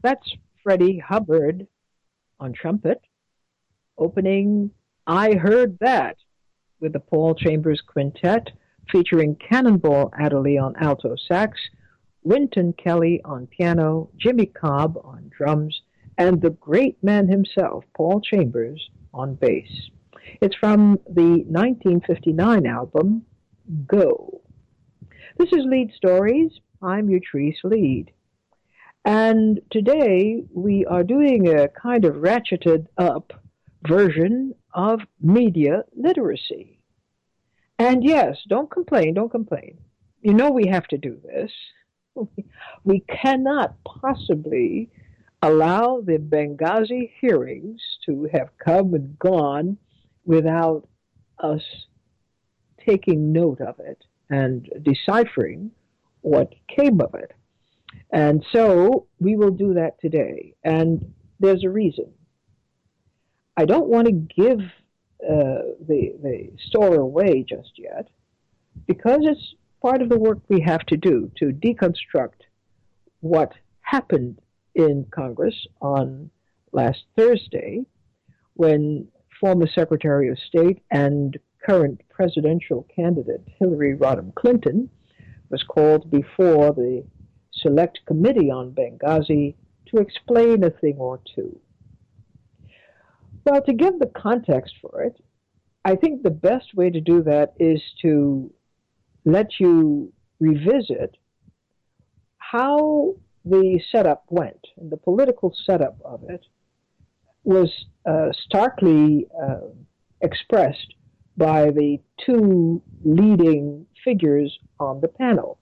That's Freddie Hubbard on trumpet, opening I Heard That with the Paul Chambers Quintet, featuring Cannonball Adderley on alto sax, Wynton Kelly on piano, Jimmy Cobb on drums, and the great man himself, Paul Chambers, on bass. It's from the 1959 album, Go. This is Lead Stories. I'm Utrice Lead. And today we are doing a kind of ratcheted up version of media literacy. And yes, don't complain. You know we have to do this. We cannot possibly allow the Benghazi hearings to have come and gone without us taking note of it and deciphering what came of it. And so we will do that today. And there's a reason. I don't want to give the story away just yet because it's part of the work we have to do to deconstruct what happened in Congress on last Thursday when former Secretary of State and current presidential candidate Hillary Rodham Clinton was called before the Select Committee on Benghazi to explain a thing or two. Well, to give the context for it, I think the best way to do that is to let you revisit how the setup went, and the political setup of it was starkly expressed by the two leading figures on the panel.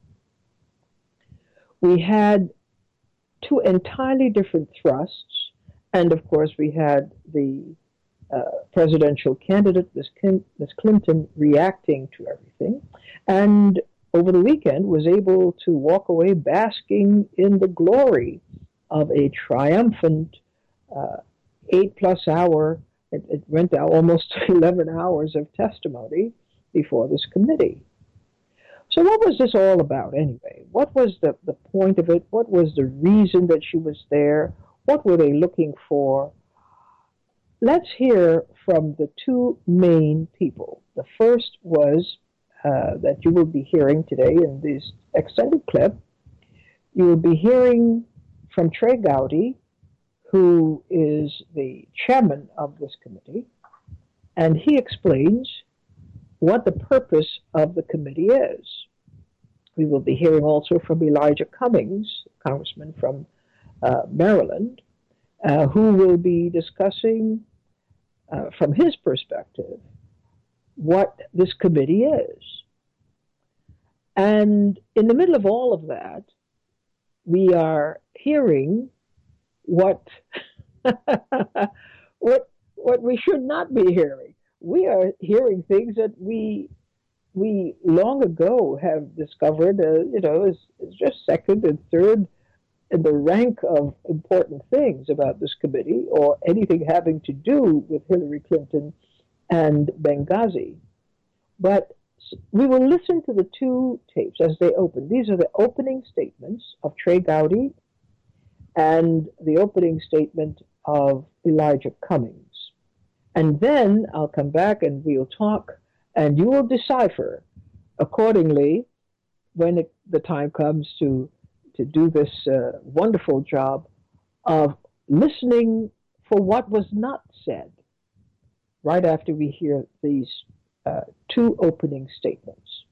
We had two entirely different thrusts, and of course we had the presidential candidate, Ms. Clinton, reacting to everything, and over the weekend was able to walk away basking in the glory of a triumphant 8+ hour, it went out almost 11 hours of testimony before this committee. So what was this all about anyway? What was the point of it? What was the reason that she was there? What were they looking for? Let's hear from the two main people. The first was that you will be hearing today in this extended clip. You will be hearing from Trey Gowdy, who is the chairman of this committee, and he explains what the purpose of the committee is. We will be hearing also from Elijah Cummings, congressman from Maryland, who will be discussing from his perspective what this committee is. And in the middle of all of that, we are hearing what we should not be hearing. We are hearing things that we long ago have discovered, is just second and third in the rank of important things about this committee or anything having to do with Hillary Clinton and Benghazi. But we will listen to the two tapes as they open. These are the opening statements of Trey Gowdy and the opening statement of Elijah Cummings. And then I'll come back and we'll talk, and you will decipher accordingly when the time comes to do this wonderful job of listening for what was not said right after we hear these two opening statements.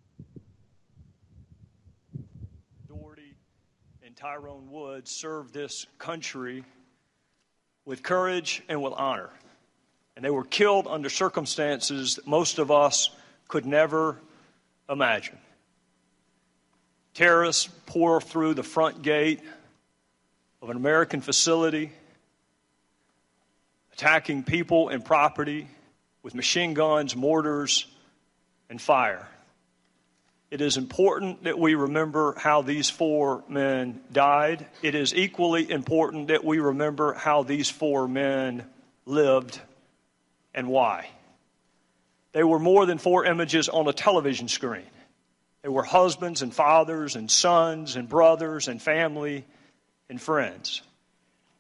Doherty and Tyrone Woods served this country with courage and with honor. And they were killed under circumstances that most of us could never imagine. Terrorists pour through the front gate of an American facility, attacking people and property with machine guns, mortars, and fire. It is important that we remember how these four men died. It is equally important that we remember how these four men lived and why. They were more than four images on a television screen. They were husbands and fathers and sons and brothers and family and friends.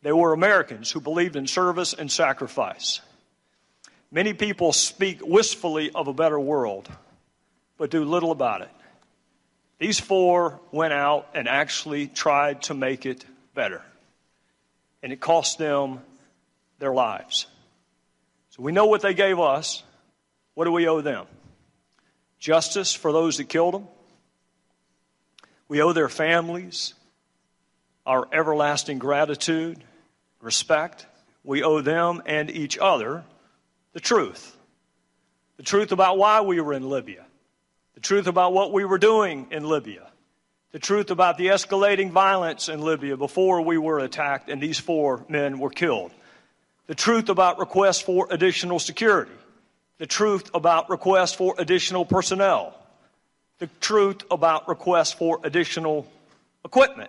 They were Americans who believed in service and sacrifice. Many people speak wistfully of a better world, but do little about it. These four went out and actually tried to make it better, and it cost them their lives. So we know what they gave us. What do we owe them? Justice for those that killed them. We owe their families our everlasting gratitude, respect. We owe them and each other the truth. The truth about why we were in Libya. The truth about what we were doing in Libya. The truth about the escalating violence in Libya before we were attacked and these four men were killed. The truth about requests for additional security. The truth about requests for additional personnel. The truth about requests for additional equipment.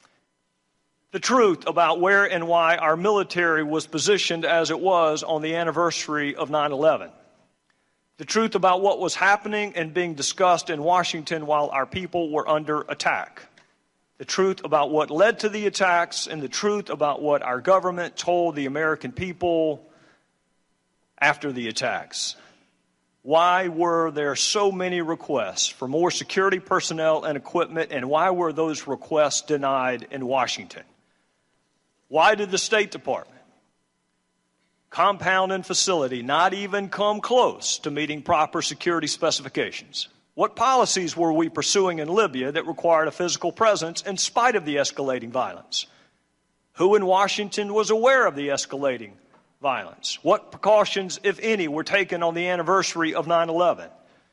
The truth about where and why our military was positioned as it was on the anniversary of 9/11. The truth about what was happening and being discussed in Washington while our people were under attack. The truth about what led to the attacks, and the truth about what our government told the American people after the attacks. Why were there so many requests for more security personnel and equipment, and why were those requests denied in Washington? Why did the State Department, compound and facility, not even come close to meeting proper security specifications? What policies were we pursuing in Libya that required a physical presence in spite of the escalating violence? Who in Washington was aware of the escalating violence? What precautions, if any, were taken on the anniversary of 9/11?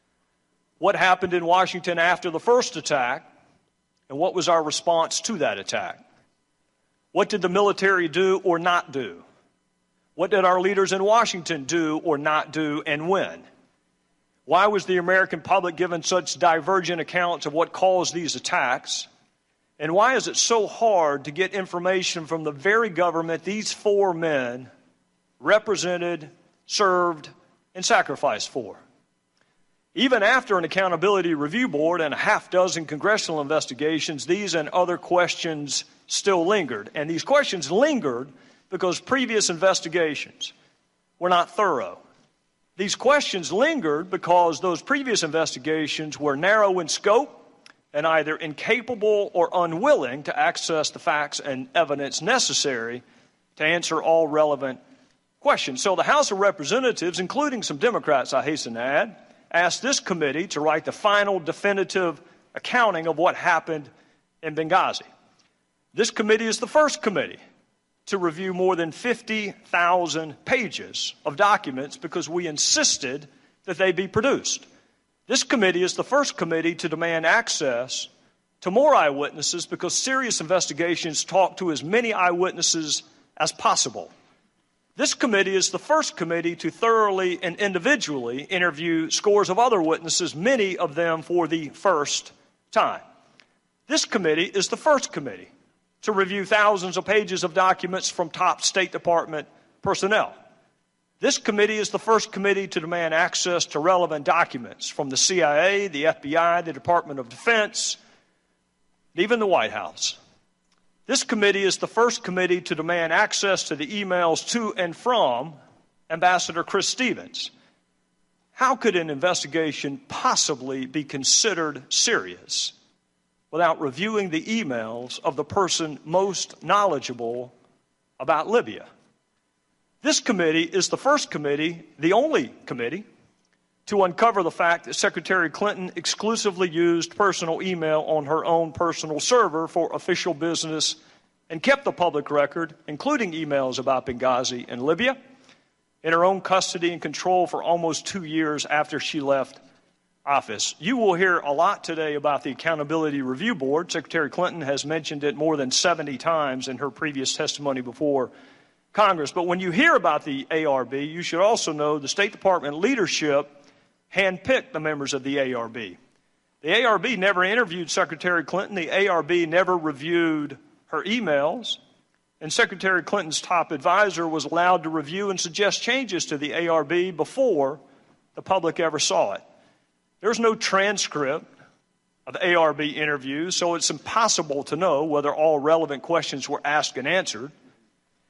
What happened in Washington after the first attack, and what was our response to that attack? What did the military do or not do? What did our leaders in Washington do or not do, and when? Why was the American public given such divergent accounts of what caused these attacks? And why is it so hard to get information from the very government these four men represented, served, and sacrificed for? Even after an accountability review board and a half dozen congressional investigations, these and other questions still lingered. And these questions lingered because previous investigations were not thorough. These questions lingered because those previous investigations were narrow in scope and either incapable or unwilling to access the facts and evidence necessary to answer all relevant questions. So the House of Representatives, including some Democrats, I hasten to add, asked this committee to write the final definitive accounting of what happened in Benghazi. This committee is the first committee to review more than 50,000 pages of documents because we insisted that they be produced. This committee is the first committee to demand access to more eyewitnesses because serious investigations talk to as many eyewitnesses as possible. This committee is the first committee to thoroughly and individually interview scores of other witnesses, many of them for the first time. This committee is the first committee to review thousands of pages of documents from top State Department personnel. This committee is the first committee to demand access to relevant documents from the CIA, the FBI, the Department of Defense, even the White House. This committee is the first committee to demand access to the emails to and from Ambassador Chris Stevens. How could an investigation possibly be considered serious without reviewing the emails of the person most knowledgeable about Libya? This committee is the first committee, the only committee, to uncover the fact that Secretary Clinton exclusively used personal email on her own personal server for official business and kept the public record, including emails about Benghazi and Libya, in her own custody and control for almost 2 years after she left office. You will hear a lot today about the Accountability Review Board. Secretary Clinton has mentioned it more than 70 times in her previous testimony before Congress. But when you hear about the ARB, you should also know the State Department leadership handpicked the members of the ARB. The ARB never interviewed Secretary Clinton. The ARB never reviewed her emails. And Secretary Clinton's top advisor was allowed to review and suggest changes to the ARB before the public ever saw it. There's no transcript of ARB interviews, so it's impossible to know whether all relevant questions were asked and answered.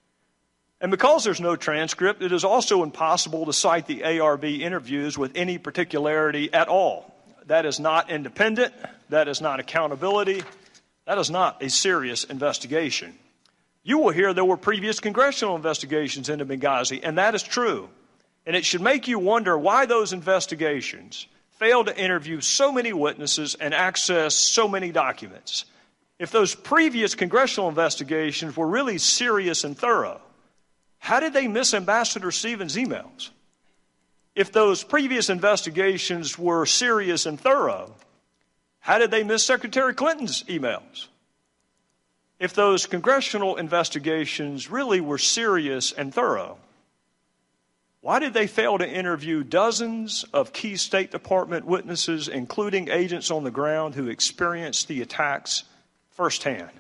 And because there's no transcript, it is also impossible to cite the ARB interviews with any particularity at all. That is not independent. That is not accountability. That is not a serious investigation. You will hear there were previous congressional investigations into Benghazi, and that is true. And it should make you wonder why those investigations failed to interview so many witnesses and access so many documents. If those previous congressional investigations were really serious and thorough, how did they miss Ambassador Stevens' emails? If those previous investigations were serious and thorough, how did they miss Secretary Clinton's emails? If those congressional investigations really were serious and thorough, why did they fail to interview dozens of key State Department witnesses, including agents on the ground who experienced the attacks firsthand?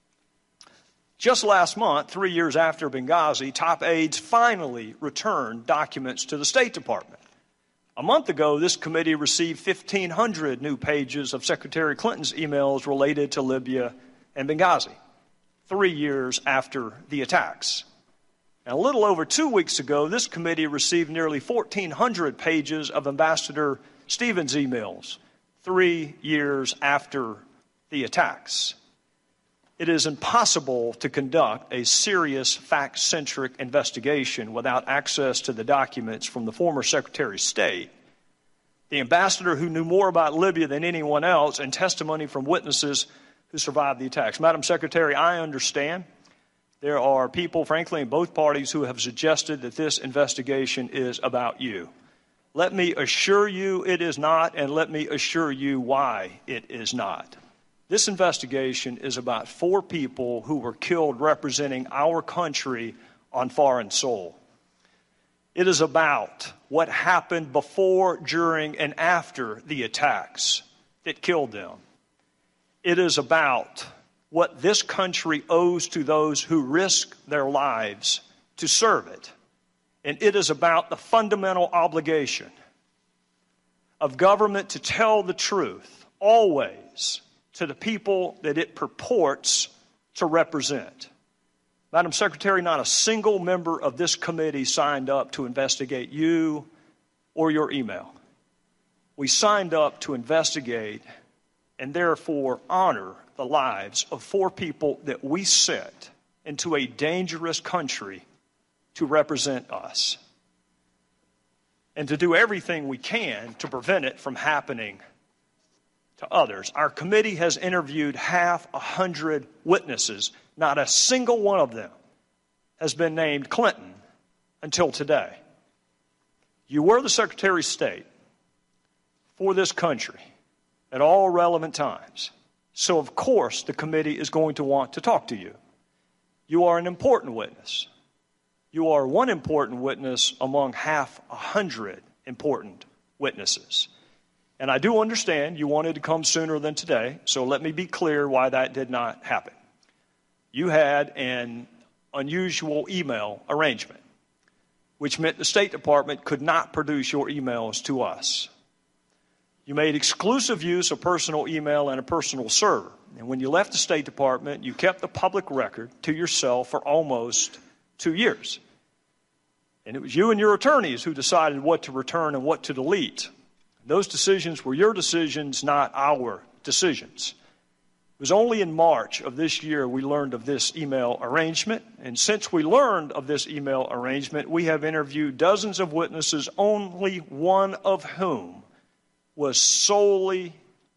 Just last month, 3 years after Benghazi, top aides finally returned documents to the State Department. A month ago, this committee received 1,500 new pages of Secretary Clinton's emails related to Libya and Benghazi, 3 years after the attacks. And a little over 2 weeks ago, this committee received nearly 1,400 pages of Ambassador Stevens' emails, 3 years after the attacks. It is impossible to conduct a serious, fact-centric investigation without access to the documents from the former Secretary of State, the ambassador who knew more about Libya than anyone else, and testimony from witnesses who survived the attacks. Madam Secretary, I understand there are people, frankly, in both parties who have suggested that this investigation is about you. Let me assure you it is not, and let me assure you why it is not. This investigation is about 4 people who were killed representing our country on foreign soil. It is about what happened before, during, and after the attacks that killed them. It is about what this country owes to those who risk their lives to serve it. And it is about the fundamental obligation of government to tell the truth, always, to the people that it purports to represent. Madam Secretary, not a single member of this committee signed up to investigate you or your email. We signed up to investigate and therefore honor the lives of 4 people that we sent into a dangerous country to represent us, and to do everything we can to prevent it from happening to others. Our committee has interviewed 100 witnesses. Not a single one of them has been named Clinton until today. You were the Secretary of State for this country at all relevant times. So, of course, the committee is going to want to talk to you. You are an important witness. You are one important witness among 100 important witnesses. And I do understand you wanted to come sooner than today, so let me be clear why that did not happen. You had an unusual email arrangement, which meant the State Department could not produce your emails to us. You made exclusive use of personal email and a personal server. And when you left the State Department, you kept the public record to yourself for almost 2 years. And it was you and your attorneys who decided what to return and what to delete. Those decisions were your decisions, not our decisions. It was only in March of this year we learned of this email arrangement. And since we learned of this email arrangement, we have interviewed dozens of witnesses, only one of whom was solely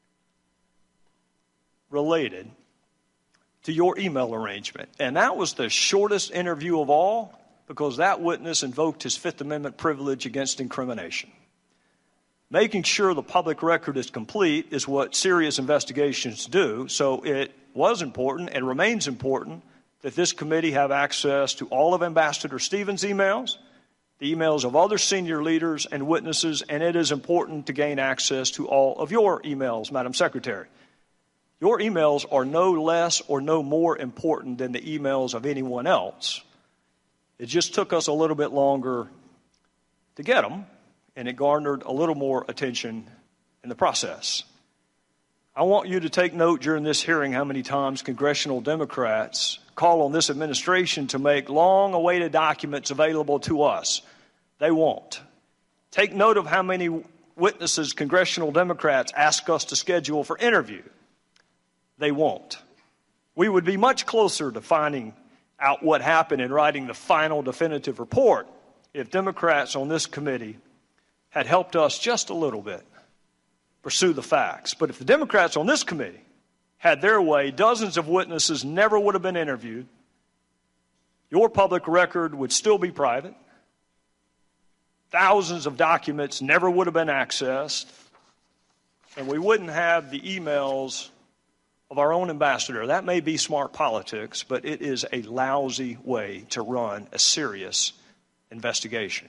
related to your email arrangement. And that was the shortest interview of all, because that witness invoked his Fifth Amendment privilege against incrimination. Making sure the public record is complete is what serious investigations do, so it was important and remains important that this committee have access to all of Ambassador Stevens' emails, the emails of other senior leaders and witnesses, and it is important to gain access to all of your emails, Madam Secretary. Your emails are no less or no more important than the emails of anyone else. It just took us a little bit longer to get them, and it garnered a little more attention in the process. I want you to take note during this hearing how many times congressional Democrats call on this administration to make long-awaited documents available to us. They won't. Take note of how many witnesses congressional Democrats ask us to schedule for interview. They won't. We would be much closer to finding out what happened and writing the final definitive report if Democrats on this committee had helped us just a little bit pursue the facts. But if the Democrats on this committee had their way, dozens of witnesses never would have been interviewed. Your public record would still be private. Thousands of documents never would have been accessed. And we wouldn't have the emails of our own ambassador. That may be smart politics, but it is a lousy way to run a serious investigation.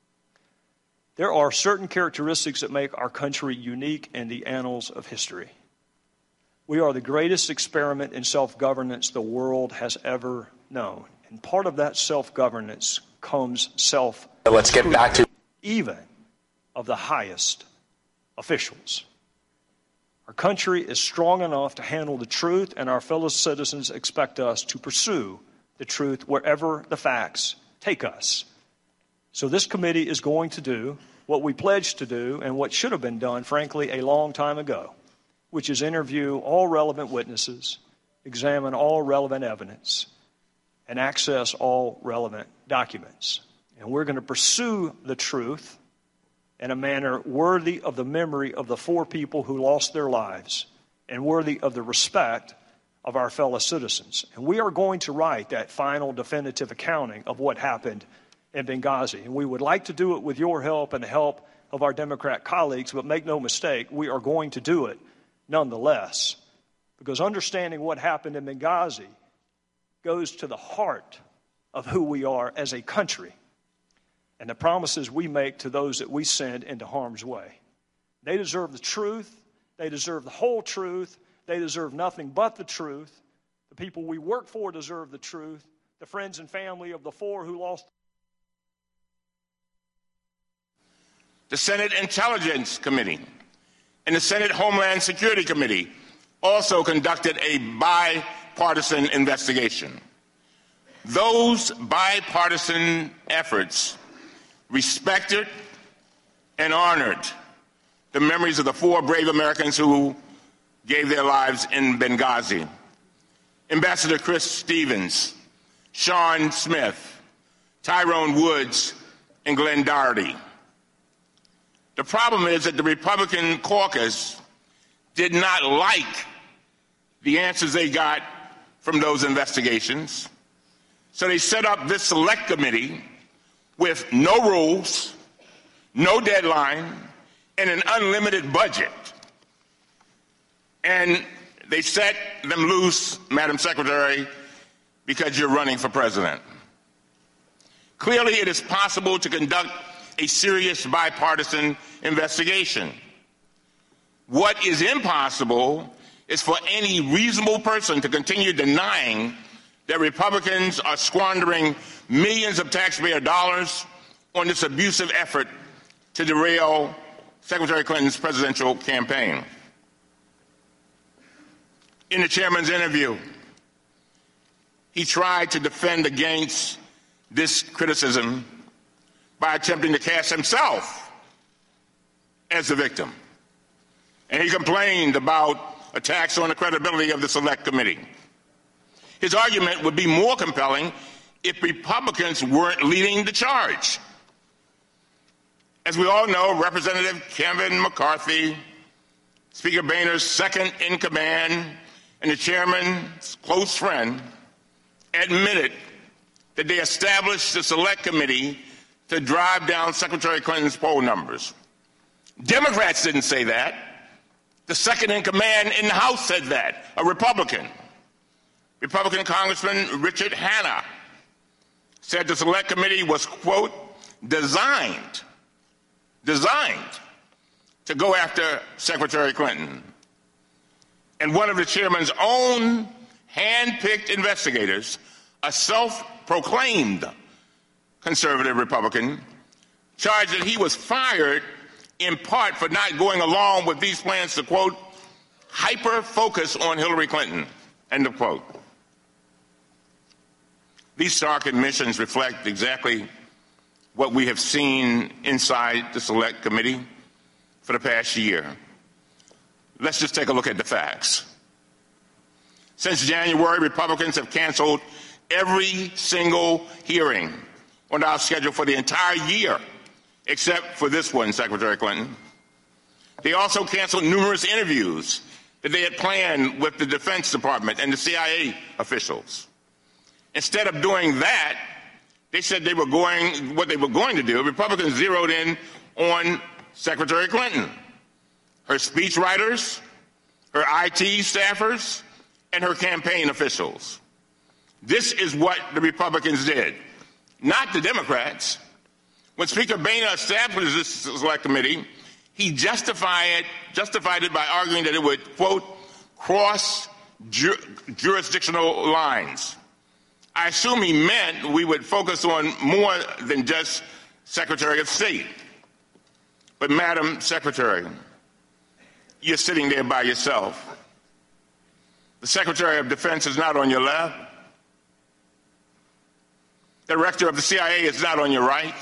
There are certain characteristics that make our country unique in the annals of history. We are the greatest experiment in self-governance the world has ever known. And part of that self-governance comes self-scrutiny. Let's get back to even of the highest officials. Our country is strong enough to handle the truth, and our fellow citizens expect us to pursue the truth wherever the facts take us. So this committee is going to do what we pledged to do and what should have been done, frankly, a long time ago, which is interview all relevant witnesses, examine all relevant evidence, and access all relevant documents. And we're going to pursue the truth in a manner worthy of the memory of the 4 people who lost their lives and worthy of the respect of our fellow citizens. And we are going to write that final definitive accounting of what happened in Benghazi. And we would like to do it with your help and the help of our Democrat colleagues, but make no mistake, we are going to do it nonetheless. Because understanding what happened in Benghazi goes to the heart of who we are as a country and the promises we make to those that we send into harm's way. They deserve the truth. They deserve the whole truth. They deserve nothing but the truth. The people we work for deserve the truth. The friends and family of the 4 who lost. The Senate Intelligence Committee and the Senate Homeland Security Committee also conducted a bipartisan investigation. Those bipartisan efforts respected and honored the memories of the 4 brave Americans who gave their lives in Benghazi. Ambassador Chris Stevens, Sean Smith, Tyrone Woods, and Glenn Doherty. The problem is that the Republican caucus did not like the answers they got from those investigations, so they set up this select committee with no rules, no deadline, and an unlimited budget. And they set them loose, Madam Secretary, because you're running for president. Clearly, it is possible to conduct a serious bipartisan investigation. What is impossible is for any reasonable person to continue denying that Republicans are squandering millions of taxpayer dollars on this abusive effort to derail Secretary Clinton's presidential campaign. In the chairman's interview, he tried to defend against this criticism by attempting to cast himself as the victim. And he complained about attacks on the credibility of the Select Committee. His argument would be more compelling if Republicans weren't leading the charge. As we all know, Representative Kevin McCarthy, Speaker Boehner's second in command and the chairman's close friend, admitted that they established the Select Committee to drive down Secretary Clinton's poll numbers. Democrats didn't say that. The second in command in the House said that, a Republican. Republican Congressman Richard Hanna said the Select Committee was, quote, designed to go after Secretary Clinton. And one of the chairman's own hand-picked investigators, a self-proclaimed conservative Republican, charged that he was fired in part for not going along with these plans to, quote, hyper-focus on Hillary Clinton, end of quote. These stark admissions reflect exactly what we have seen inside the Select Committee for the past year. Let's just take a look at the facts. Since January, Republicans have canceled every single hearing on our schedule for the entire year, except for this one, Secretary Clinton. They also canceled numerous interviews that they had planned with the Defense Department and the CIA officials. Instead of doing that, they said what they were going to do. Republicans zeroed in on Secretary Clinton, her speechwriters, her IT staffers, and her campaign officials. This is what the Republicans did, not the Democrats. When Speaker Boehner established this Select Committee, he justified it by arguing that it would, quote, cross jurisdictional lines. I assume he meant we would focus on more than just Secretary of State. But, Madam Secretary, you're sitting there by yourself. The Secretary of Defense is not on your left. The Director of the CIA is not on your right.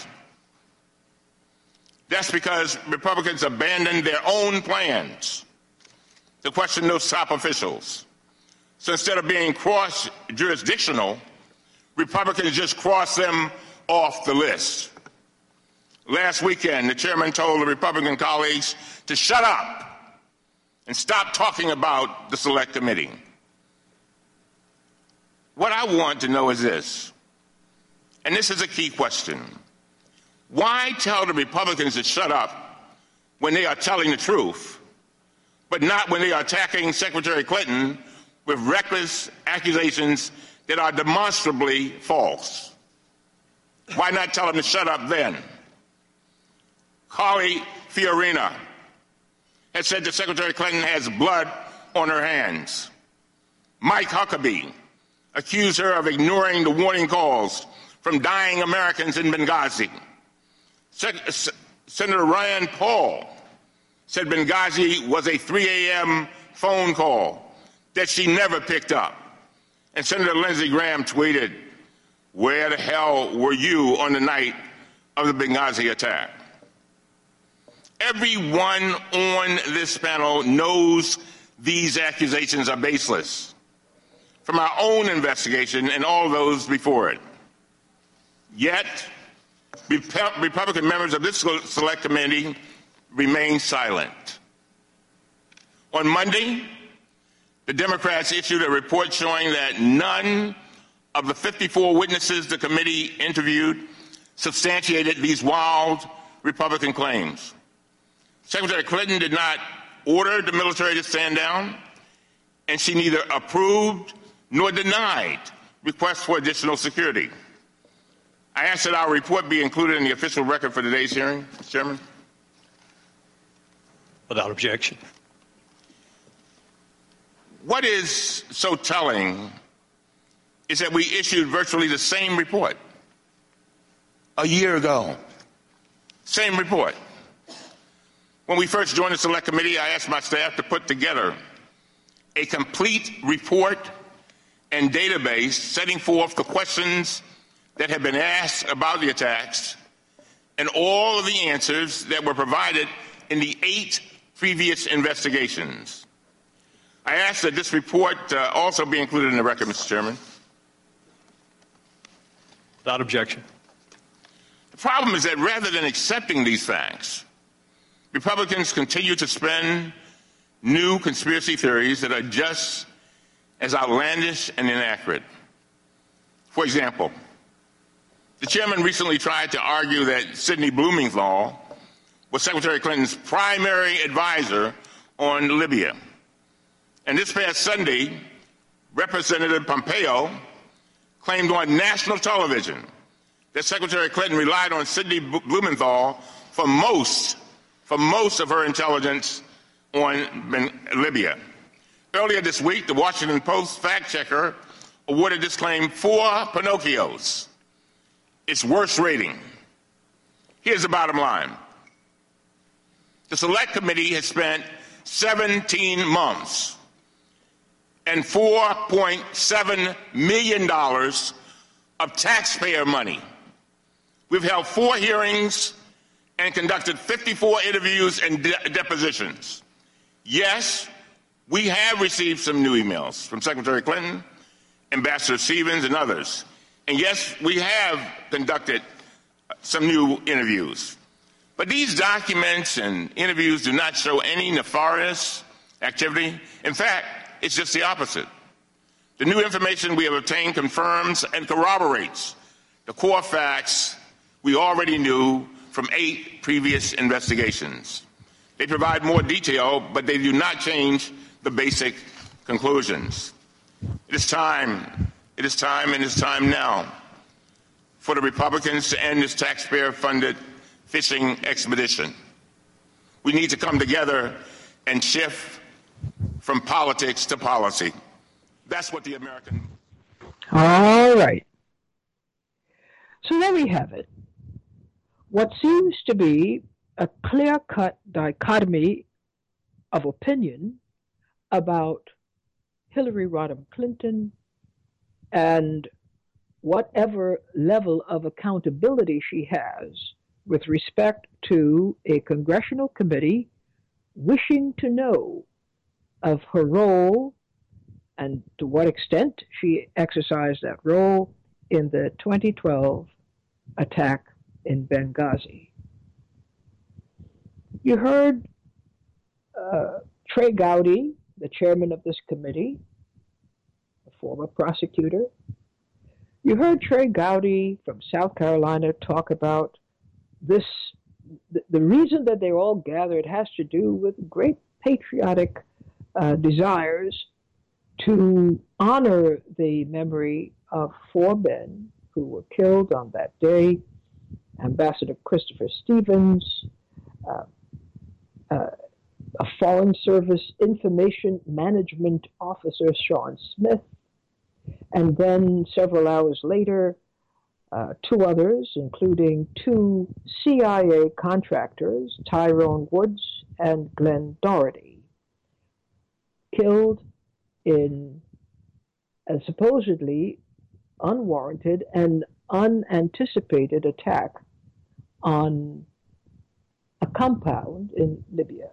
That's because Republicans abandoned their own plans to question those top officials. So instead of being cross-jurisdictional, Republicans just crossed them off the list. Last weekend, the chairman told the Republican colleagues to shut up and stop talking about the Select Committee. What I want to know is this, and this is a key question. Why tell the Republicans to shut up when they are telling the truth, but not when they are attacking Secretary Clinton with reckless accusations that are demonstrably false? Why not tell them to shut up then? Carly Fiorina has said that Secretary Clinton has blood on her hands. Mike Huckabee accused her of ignoring the warning calls from dying Americans in Benghazi. Senator Rand Paul said Benghazi was a 3 a.m. phone call that she never picked up. And Senator Lindsey Graham tweeted, "Where the hell were you on the night of the Benghazi attack?" Everyone on this panel knows these accusations are baseless, from our own investigation and all those before it. Yet, Republican members of this Select Committee remain silent. On Monday, the Democrats issued a report showing that none of the 54 witnesses the committee interviewed substantiated these wild Republican claims. Secretary Clinton did not order the military to stand down, and she neither approved nor denied requests for additional security. I ask that our report be included in the official record for today's hearing, Mr. Chairman. Without objection. What is so telling is that we issued virtually the same report a year ago. Same report. When we first joined the Select Committee, I asked my staff to put together a complete report and database setting forth the questions that have been asked about the attacks and all of the answers that were provided in the 8 previous investigations. I ask that this report also be included in the record, Mr. Chairman. Without objection. The problem is that rather than accepting these facts, Republicans continue to spin new conspiracy theories that are just as outlandish and inaccurate. For example, the chairman recently tried to argue that Sidney Blumenthal was Secretary Clinton's primary advisor on Libya. And this past Sunday, Representative Pompeo claimed on national television that Secretary Clinton relied on Sidney Blumenthal for most of her intelligence on Libya. Earlier this week, the Washington Post fact-checker awarded this claim 4 Pinocchios, its worst rating. Here's the bottom line. The Select Committee has spent 17 months and $4.7 million of taxpayer money. We've held 4 hearings and conducted 54 interviews and depositions. Yes, we have received some new emails from Secretary Clinton, Ambassador Stevens, and others. And yes, we have conducted some new interviews. But these documents and interviews do not show any nefarious activity. In fact, it's just the opposite. The new information we have obtained confirms and corroborates the core facts we already knew from 8 previous investigations. They provide more detail, but they do not change the basic conclusions. It is time now for the Republicans to end this taxpayer-funded fishing expedition. We need to come together and shift from politics to policy. That's what the American... All right. So there we have it. What seems to be a clear-cut dichotomy of opinion about Hillary Rodham Clinton and whatever level of accountability she has with respect to a congressional committee wishing to know of her role and to what extent she exercised that role in the 2012 attack in Benghazi. You heard Trey Gowdy, the chairman of this committee, a former prosecutor. You heard Trey Gowdy from South Carolina talk about this. The reason that they're all gathered has to do with great patriotic desires to honor the memory of 4 men who were killed on that day: Ambassador Christopher Stevens, a Foreign Service Information Management Officer, Sean Smith, and then several hours later, 2 others, including 2 CIA contractors, Tyrone Woods and Glenn Doherty, killed in a supposedly unwarranted and unanticipated attack on a compound in Libya.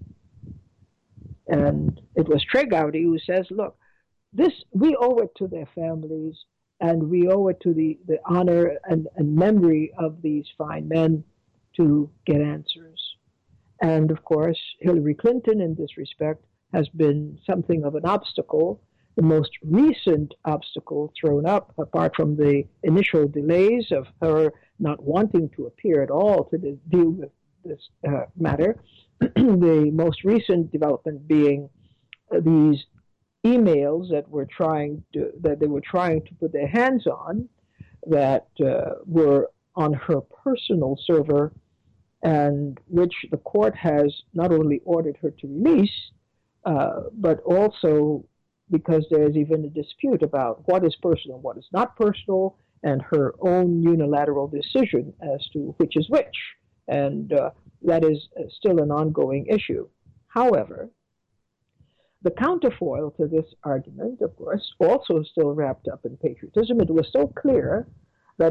And it was Trey Gowdy who says, look, we owe it to their families, and we owe it to the honor and memory of these fine men to get answers. And of course, Hillary Clinton in this respect has been something of an obstacle. The most recent obstacle thrown up, apart from the initial delays of her not wanting to appear at all to deal with this matter, the most recent development being these emails that they were trying to put their hands on, that were on her personal server, and which the court has not only ordered her to release, but also because there's even a dispute about what is personal and what is not personal, and her own unilateral decision as to which is which. And that is still an ongoing issue. However, the counterfoil to this argument, of course, also still wrapped up in patriotism. It was so clear that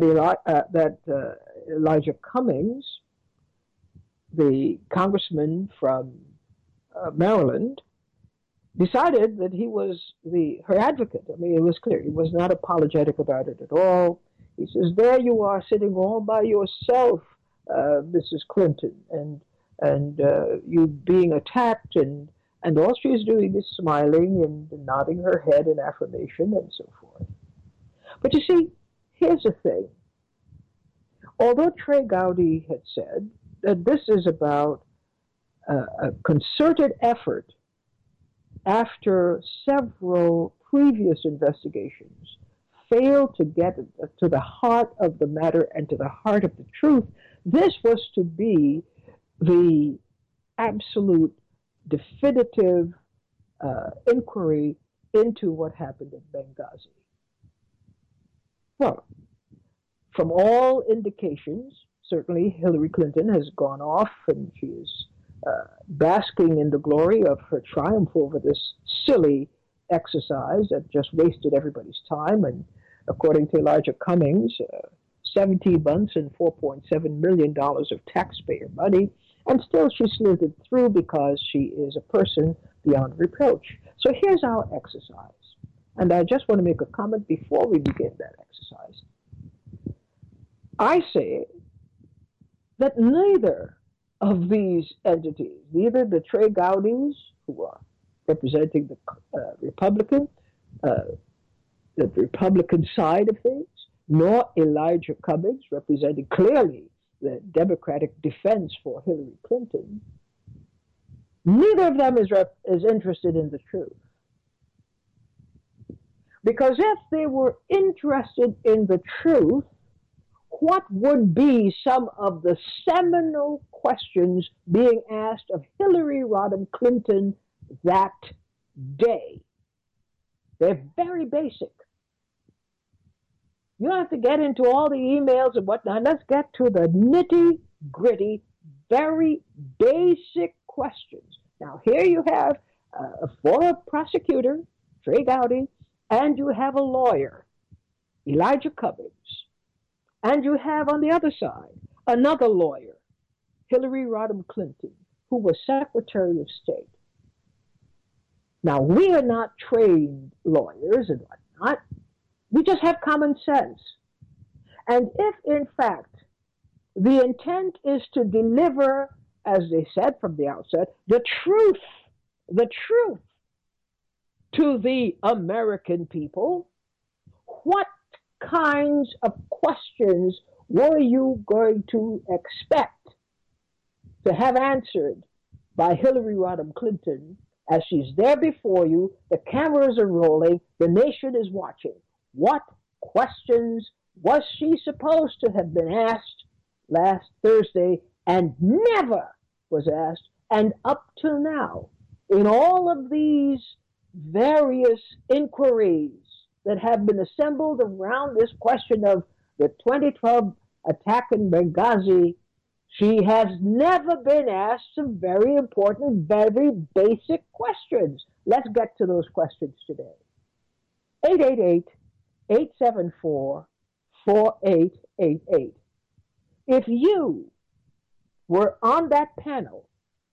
Elijah Cummings, the congressman from Maryland, decided that he was her advocate. I mean, it was clear. He was not apologetic about it at all. He says, there you are sitting all by yourself, Mrs. Clinton, and you being attacked, and all she's doing is smiling and nodding her head in affirmation and so forth. But you see, here's the thing. Although Trey Gowdy had said that this is about a concerted effort after several previous investigations failed to get to the heart of the matter and to the heart of the truth, this was to be the absolute definitive inquiry into what happened in Benghazi. Well, from all indications, certainly Hillary Clinton has gone off and she is basking in the glory of her triumph over this silly exercise that just wasted everybody's time and according to Elijah Cummings, 17 months and $4.7 million of taxpayer money, and still she slithered through because she is a person beyond reproach. So here's our exercise. And I just want to make a comment before we begin that exercise. I say that neither of these entities, neither the Trey Gowdies, who are representing the Republican side of things, nor Elijah Cummings, representing clearly the Democratic defense for Hillary Clinton, neither of them is interested in the truth. Because if they were interested in the truth, what would be some of the seminal questions being asked of Hillary Rodham Clinton that day? They're very basic. You don't have to get into all the emails and whatnot. Let's get to the nitty-gritty, very basic questions. Now, here you have a former prosecutor, Trey Gowdy, and you have a lawyer, Elijah Cummings. And you have on the other side another lawyer, Hillary Rodham Clinton, who was Secretary of State. Now, we are not trained lawyers and whatnot. We just have common sense. And if, in fact, the intent is to deliver, as they said from the outset, the truth to the American people, what kinds of questions were you going to expect to have answered by Hillary Rodham Clinton as she's there before you, the cameras are rolling, the nation is watching? What questions was she supposed to have been asked last Thursday and never was asked, and up till now, in all of these various inquiries that have been assembled around this question of the 2012 attack in Benghazi, she has never been asked some very important, very basic questions. Let's get to those questions today. 888-874-4888. If you were on that panel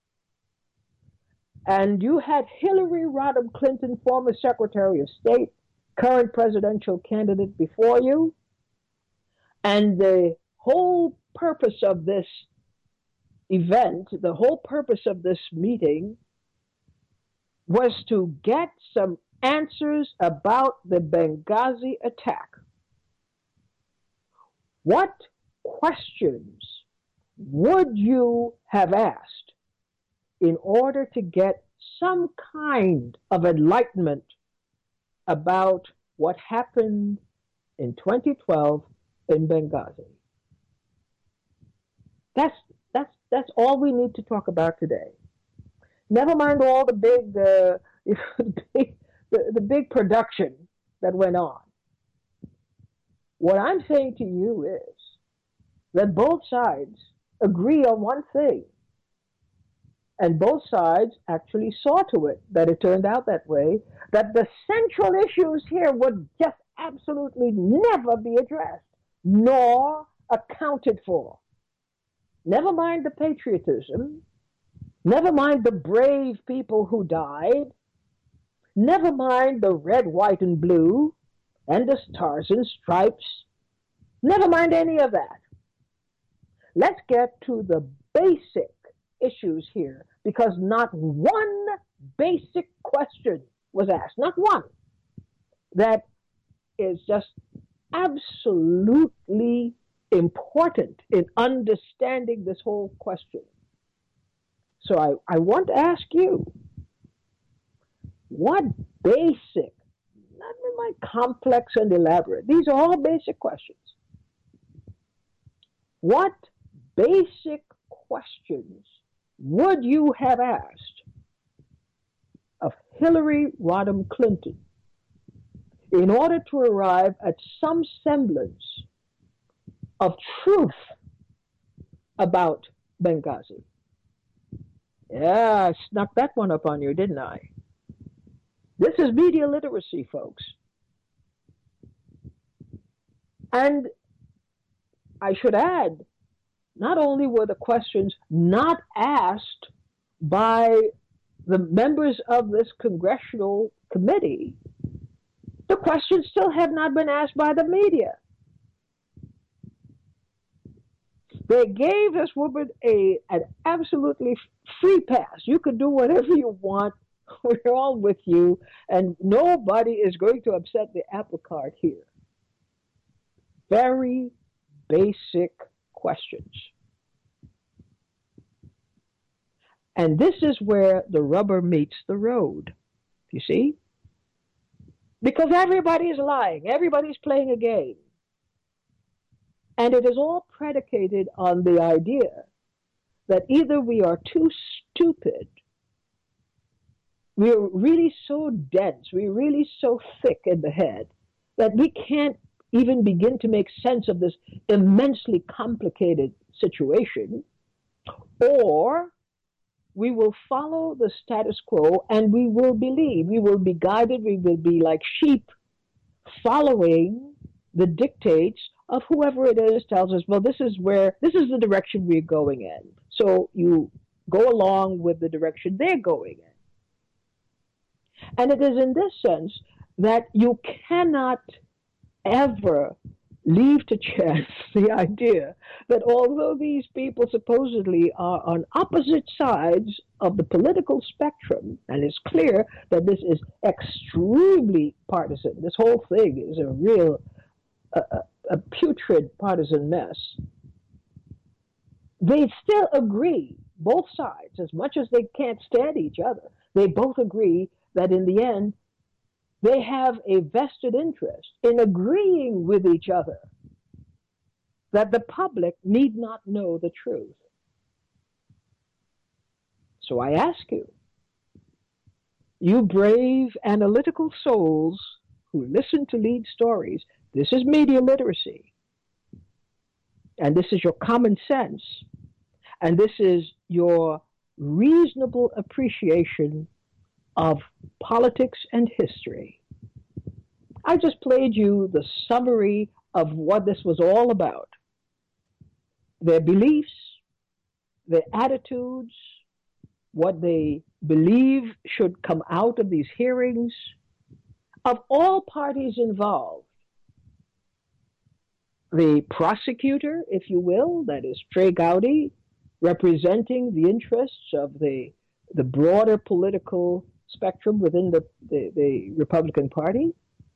and you had Hillary Rodham Clinton, former Secretary of State, current presidential candidate before you, and the whole purpose of this event, the whole purpose of this meeting was to get some answers about the Benghazi attack, what questions would you have asked in order to get some kind of enlightenment about what happened in 2012 in Benghazi? That's all we need to talk about today. Never mind all the big production that went on. What I'm saying to you is that both sides agree on one thing. And both sides actually saw to it that it turned out that way, that the central issues here would just absolutely never be addressed, nor accounted for. Never mind the patriotism, never mind the brave people who died, never mind the red, white, and blue, and the stars and stripes, never mind any of that. Let's get to the basic issues here, because not one basic question was asked, not one, that is just absolutely important in understanding this whole question. So I want to ask you, what basic, not my complex and elaborate, these are all basic questions. What basic questions would you have asked of Hillary Rodham Clinton in order to arrive at some semblance of truth about Benghazi? Yeah, I snuck that one up on you, didn't I? This is media literacy, folks. And I should add, not only were the questions not asked by the members of this congressional committee, the questions still have not been asked by the media. They gave this woman an absolutely free pass. You can do whatever you want. We're all with you, and nobody is going to upset the apple cart here. Very basic questions. And this is where the rubber meets the road. You see? Because everybody's lying. Everybody's playing a game. And it is all predicated on the idea that either we are too stupid, we're really so dense, we're really so thick in the head that we can't even begin to make sense of this immensely complicated situation, or we will follow the status quo and we will believe, we will be guided, we will be like sheep following the dictates of whoever it is tells us, well, this is the direction we're going in. So you go along with the direction they're going in. And it is in this sense that you cannot ever leave to chance the idea that although these people supposedly are on opposite sides of the political spectrum, and it's clear that this is extremely partisan, this whole thing is a real, a putrid partisan mess, they still agree, both sides, as much as they can't stand each other, they both agree that in the end, they have a vested interest in agreeing with each other that the public need not know the truth. So I ask you, you brave analytical souls who listen to lead stories, this is media literacy. And this is your common sense. And this is your reasonable appreciation of politics and history. I just played you the summary of what this was all about. Their beliefs, their attitudes, what they believe should come out of these hearings of all parties involved. The prosecutor, if you will, that is Trey Gowdy, representing the interests of the broader political spectrum within the Republican Party.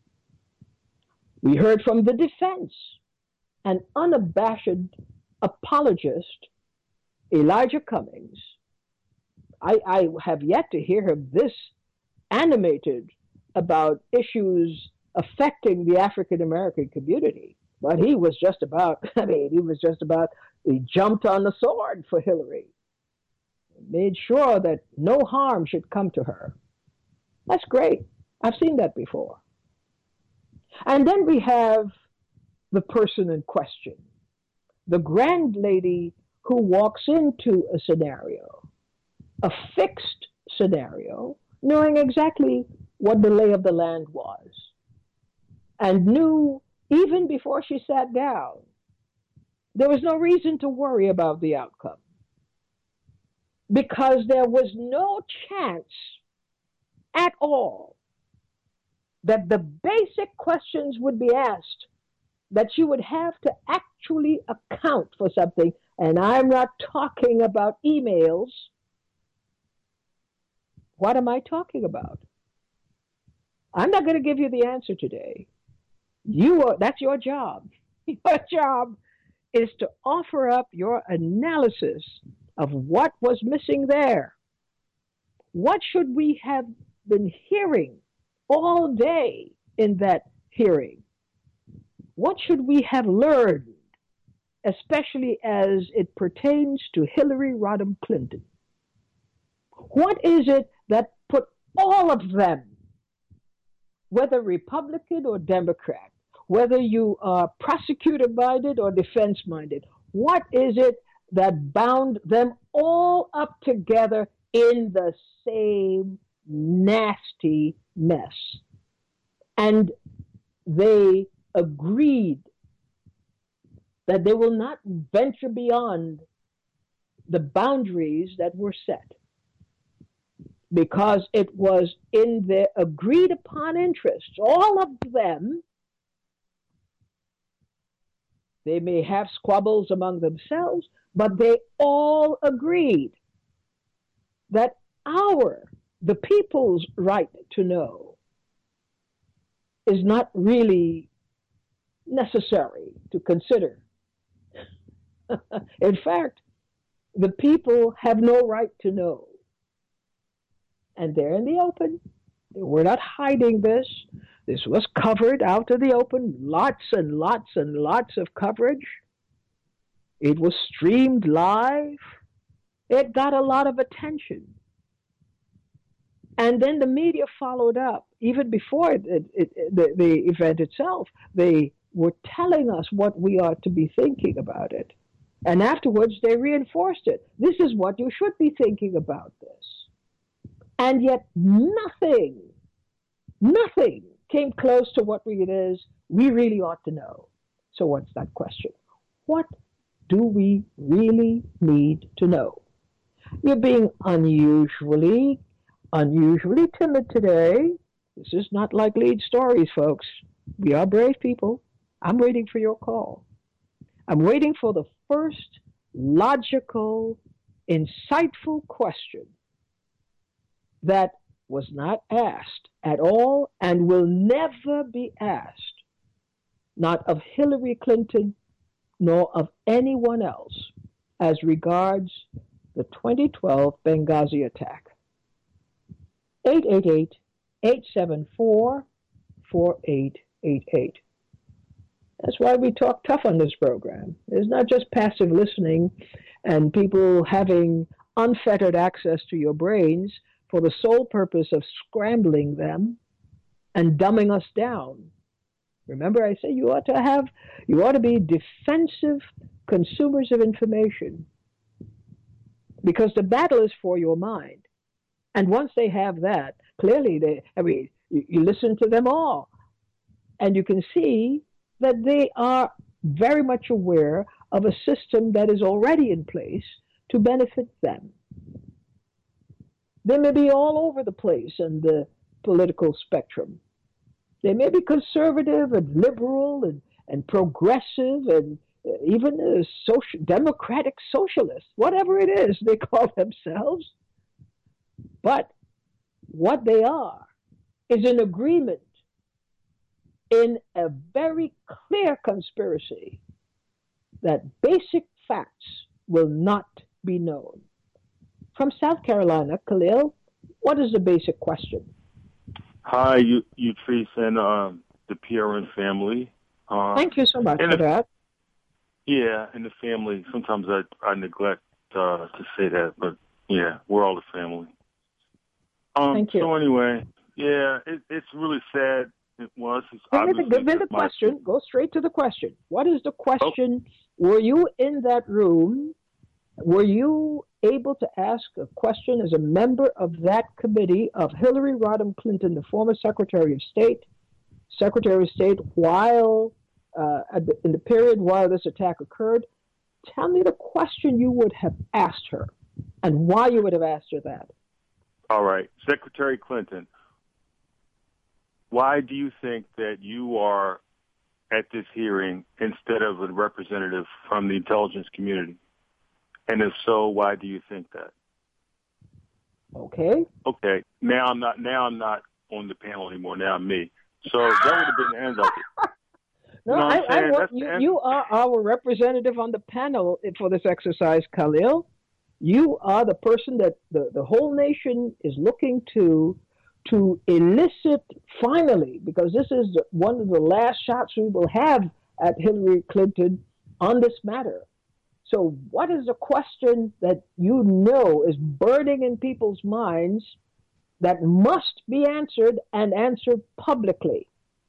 We heard from the defense, an unabashed apologist, Elijah Cummings. I have yet to hear him this animated about issues affecting the African American community. But he was just about, he jumped on the sword for Hillary. Made sure that no harm should come to her. That's great. I've seen that before. And then we have the person in question, the grand lady who walks into a scenario, a fixed scenario, knowing exactly what the lay of the land was, and knew even before she sat down, there was no reason to worry about the outcome, because there was no chance at all that the basic questions would be asked, that you would have to actually account for something. And I'm not talking about emails. What am I talking about? I'm not going to give you the answer today. That's your job. Your job is to offer up your analysis of what was missing there. What should we have been hearing all day in that hearing? What should we have learned, especially as it pertains to Hillary Rodham Clinton? What is it that put all of them, whether Republican or Democrat, whether you are prosecutor-minded or defense-minded, what is it that bound them all up together in the same nasty mess? And they agreed that they will not venture beyond the boundaries that were set, because it was in their agreed upon interests, all of them. They may have squabbles among themselves, but they all agreed that the people's right to know, is not really necessary to consider. In fact, the people have no right to know. And they're in the open. We're not hiding this. This was covered out in the open, lots and lots and lots of coverage. It was streamed live. It got a lot of attention. And then the media followed up, even before the event itself. They were telling us what we ought to be thinking about it. And afterwards, they reinforced it. This is what you should be thinking about this. And yet nothing came close to what it is we really ought to know. So what's that question? What do we really need to know? You're being unusually timid today. This is not like lead stories, folks. We are brave people. I'm waiting for your call. I'm waiting for the first logical, insightful question that was not asked at all and will never be asked, not of Hillary Clinton nor of anyone else, as regards the 2012 Benghazi attack. 888-874-4888. That's why we talk tough on this program. It's not just passive listening and people having unfettered access to your brains for the sole purpose of scrambling them and dumbing us down. Remember, I say you ought to be defensive consumers of information, because the battle is for your mind. And once they have that, clearly, you listen to them all, and you can see that they are very much aware of a system that is already in place to benefit them. They may be all over the place in the political spectrum. They may be conservative and liberal and progressive and even democratic socialists, whatever it is they call themselves. But what they are is an agreement in a very clear conspiracy that basic facts will not be known. From South Carolina, Khalil, what is the basic question? Hi, Utrice and the PRN family. Thank you so much for that. Yeah, and the family. Sometimes I neglect to say that, but yeah, we're all a family. Thank you. So anyway, yeah, it's really sad. It was. Give me the question. Go straight to the question. What is the question? Oh. Were you in that room? Were you able to ask a question as a member of that committee of Hillary Rodham Clinton, the former Secretary of State, while in the period while this attack occurred? Tell me the question you would have asked her and why you would have asked her that. All right. Secretary Clinton, why do you think that you are at this hearing instead of a representative from the intelligence community? And if so, why do you think that? Okay. Okay. Now I'm not on the panel anymore. Now I'm me. So that would have been the end of it. No, I want you are our representative on the panel for this exercise, Khalil. You are the person that the whole nation is looking to elicit finally, because this is one of the last shots we will have at Hillary Clinton on this matter. So what is the question that you know is burning in people's minds that must be answered and answered publicly?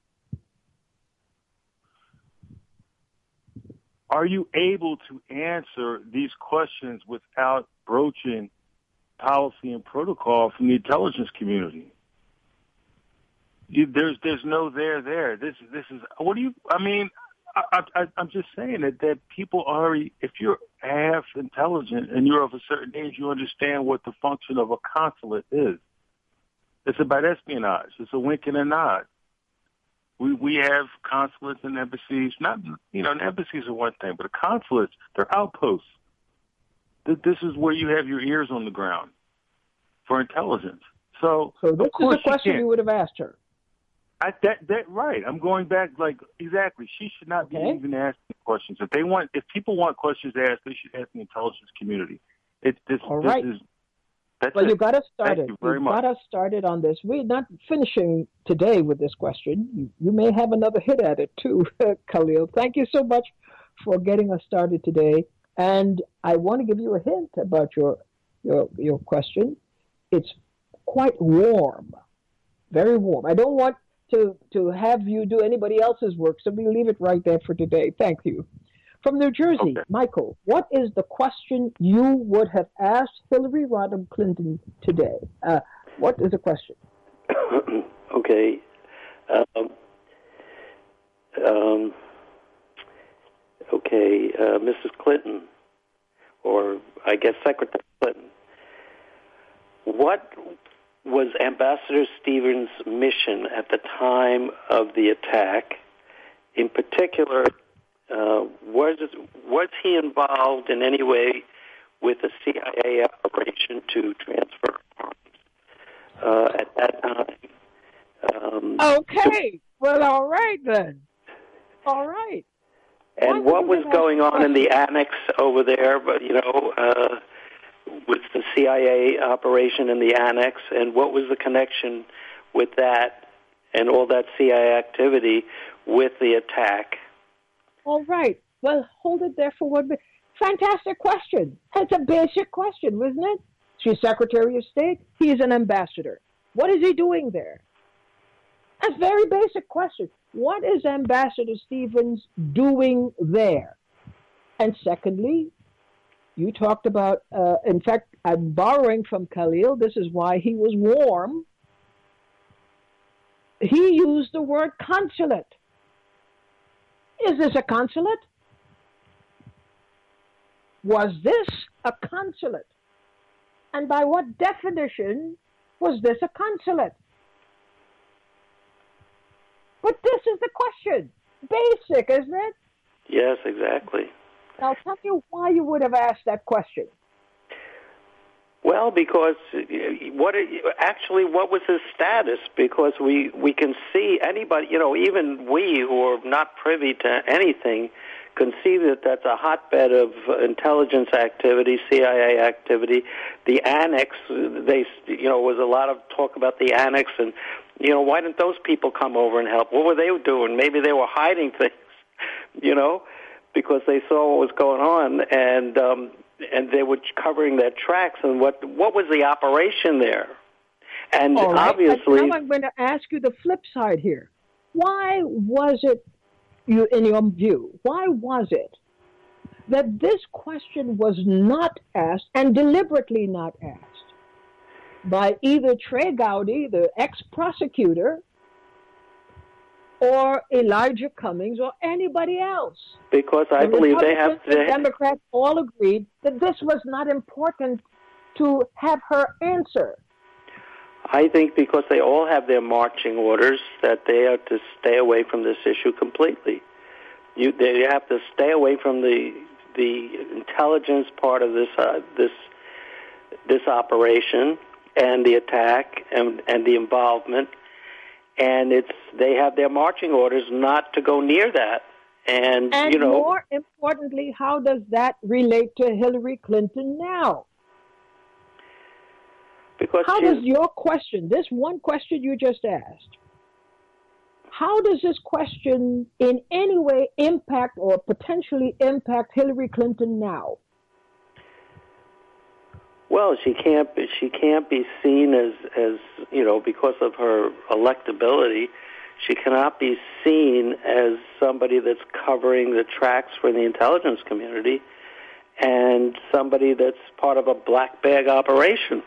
Are you able to answer these questions without broaching policy and protocol from the intelligence community? There's no there. This is what do you? I mean, I'm just saying that people already, if you're half intelligent and you're of a certain age, you understand what the function of a consulate is. It's about espionage. It's a wink and a nod. We have consulates and embassies. Not, embassies are one thing, but the consulates, they're outposts. This is where you have your ears on the ground for intelligence. So this of course is a question you would have asked her. Right. I'm going back, exactly. She should not be even asking questions. If people want questions asked, they should ask the intelligence community. All right. That's well, it. you got us started. Thank you very much. Got us started on this. We're not finishing today with this question. You may have another hit at it too, Khalil. Thank you so much for getting us started today. And I want to give you a hint about your question. It's quite warm, very warm. I don't want to have you do anybody else's work, so we leave it right there for today. Thank you. From New Jersey, okay. Michael, what is the question you would have asked Hillary Rodham Clinton today? What is the question? Okay. Mrs. Clinton, or I guess Secretary Clinton, what was Ambassador Stevens' mission at the time of the attack? In particular, was he involved in any way with the CIA operation to transfer arms at that time? Okay. Well, all right then. All right. And what was going on in the annex over there, with the CIA operation in the annex, and what was the connection with that and all that CIA activity with the attack? All right. Well, hold it there for 1 minute. Fantastic question. It's a basic question, isn't it? She's Secretary of State. He's an ambassador. What is he doing there? That's a very basic question. What is Ambassador Stevens doing there? And secondly, you talked about, in fact, I'm borrowing from Khalil. This is why he was warm. He used the word consulate. Is this a consulate? Was this a consulate? And by what definition was this a consulate? But this is the question. Basic, isn't it? Yes, exactly. Now tell me why you would have asked that question. Well, because what was his status? Because we can see anybody, even we who are not privy to anything, can see that that's a hotbed of intelligence activity, CIA activity. The annex, was a lot of talk about the annex, and why didn't those people come over and help? What were they doing? Maybe they were hiding things, because they saw what was going on, and they were covering their tracks. And what was the operation there? And all right. obviously, now I'm going to ask you the flip side here. Why was it, in your view, why was it that this question was not asked, and deliberately not asked, by either Trey Gowdy, the ex-prosecutor, or Elijah Cummings, or anybody else? Because I believe they have to. The Democrats all agreed that this was not important to have her answer. I think because they all have their marching orders that they are to stay away from this issue completely. They have to stay away from the intelligence part of this operation and the attack and the involvement. And they have their marching orders not to go near that. And more importantly, how does that relate to Hillary Clinton now? Because how does your question, this one question you just asked, how does this question in any way impact or potentially impact Hillary Clinton now? Well, she can't be seen as because of her electability, she cannot be seen as somebody that's covering the tracks for the intelligence community and somebody that's part of a black bag operation.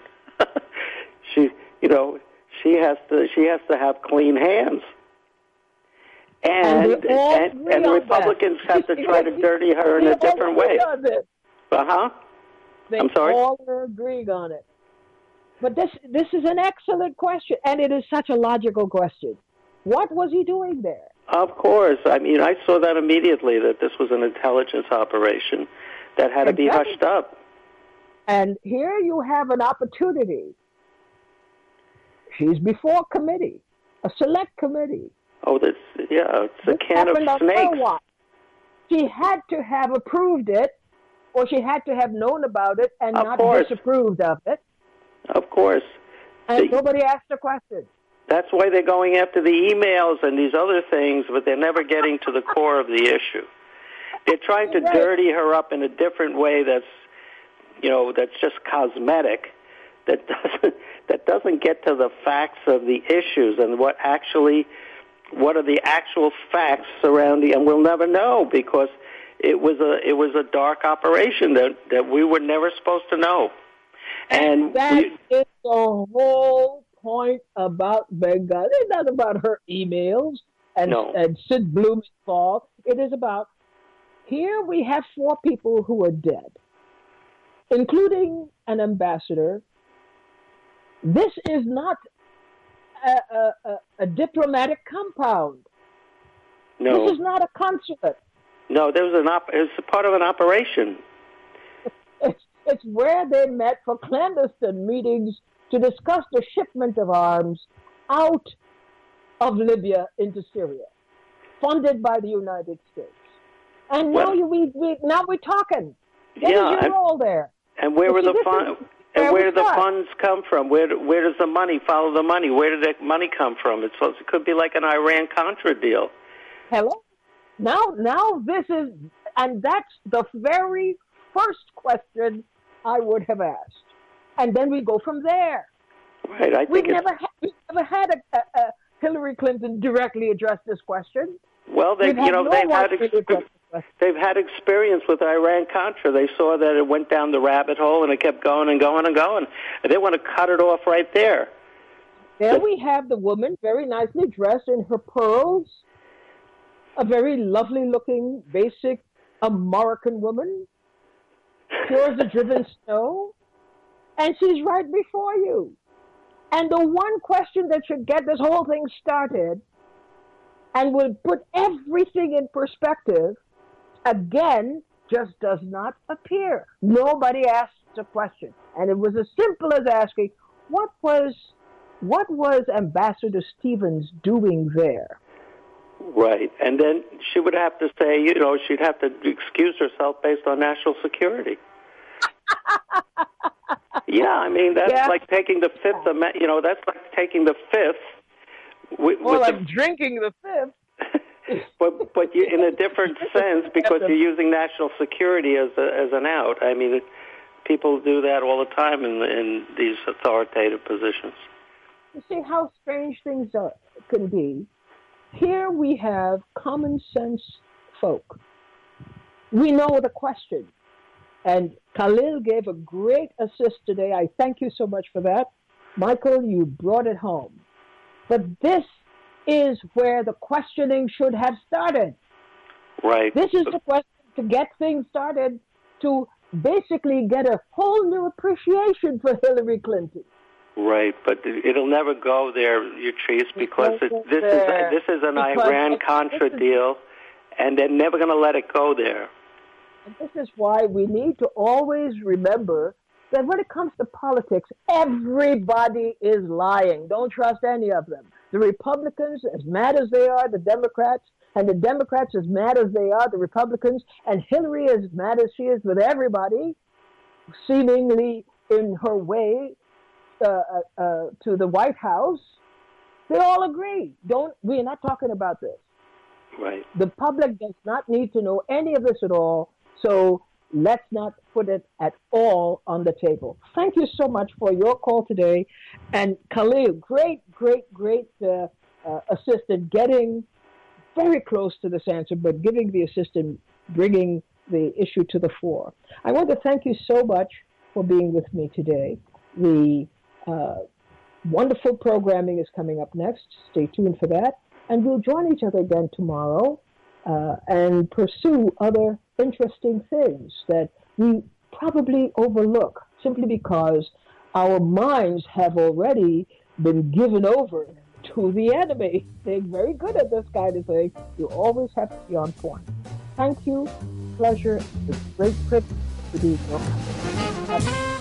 She has to have clean hands. And the Republicans have to try to dirty her in a different way. They I'm sorry? all are agreeing on it. But this is an excellent question, and it is such a logical question. What was he doing there? Of course. I mean, I saw that immediately, that this was an intelligence operation that had to be hushed up. And here you have an opportunity. She's before committee, a select committee. Oh, it's a can of snakes. She had to have approved it, or she had to have known about it and not disapproved of it. Of course. And nobody asked a question. That's why they're going after the emails and these other things, but they're never getting to the core of the issue. They're trying to dirty her up in a different way that's just cosmetic, that doesn't get to the facts of the issues and what are the actual facts surrounding, and we'll never know because it was a dark operation that we were never supposed to know. And that is the whole point about Benghazi. It's not about her emails and Sid Blumenthal. It is about, here we have 4 people who are dead, including an ambassador. This is not a diplomatic compound. No. This is not a consulate. No, it was a part of an operation. It's where they met for clandestine meetings to discuss the shipment of arms out of Libya into Syria, funded by the United States. And now we're talking. What is your role there? And where were the funds? And where do the funds come from? Where does the money follow the money? Where did the money come from? It could be like an Iran-Contra deal. Hello? Now this is, and that's the very first question I would have asked. And then we go from there. Right. We've never had a Hillary Clinton directly address this question. Well, they've had experience with Iran-Contra. They saw that it went down the rabbit hole and it kept going and going and going. And they want to cut it off right there. There we have the woman, very nicely dressed in her pearls, a very lovely-looking, basic American woman, pure as the driven snow, and she's right before you. And the one question that should get this whole thing started and will put everything in perspective, again, just does not appear. Nobody asked a question. And it was as simple as asking, what was Ambassador Stevens doing there? Right. And then she would have to say, she'd have to excuse herself based on national security. Yeah, I mean, that's like taking the Fifth Amendment, that's like taking the Fifth. Drinking the Fifth. but you, in a different sense, because you're using national security as an out. I mean, people do that all the time in these authoritative positions. You see how strange things can be. Here we have common sense folk. We know the question. And Khalil gave a great assist today. I thank you so much for that. Michael, you brought it home. But this is where the questioning should have started. Right. This is the question to get things started, to basically get a whole new appreciation for Hillary Clinton. Right, but it'll never go there, Utrice, because this is an Iran-Contra deal, and they're never going to let it go there. And this is why we need to always remember that when it comes to politics, everybody is lying. Don't trust any of them. The Republicans, as mad as they are, the Democrats, and the Democrats, as mad as they are, the Republicans, and Hillary, as mad as she is with everybody, seemingly in her way to the White House, they all agree. We're not talking about this. Right. The public does not need to know any of this at all, so let's not put it at all on the table. Thank you so much for your call today. And Khalil, great assistant, getting very close to this answer, but giving the assistant, bringing the issue to the fore. I want to thank you so much for being with me today. The wonderful programming is coming up next. Stay tuned for that. And we'll join each other again tomorrow and pursue other interesting things that we probably overlook simply because our minds have already been given over to the enemy. They're very good at this kind of thing. You always have to be on point. Thank you. Pleasure. It's a great privilege to be your company.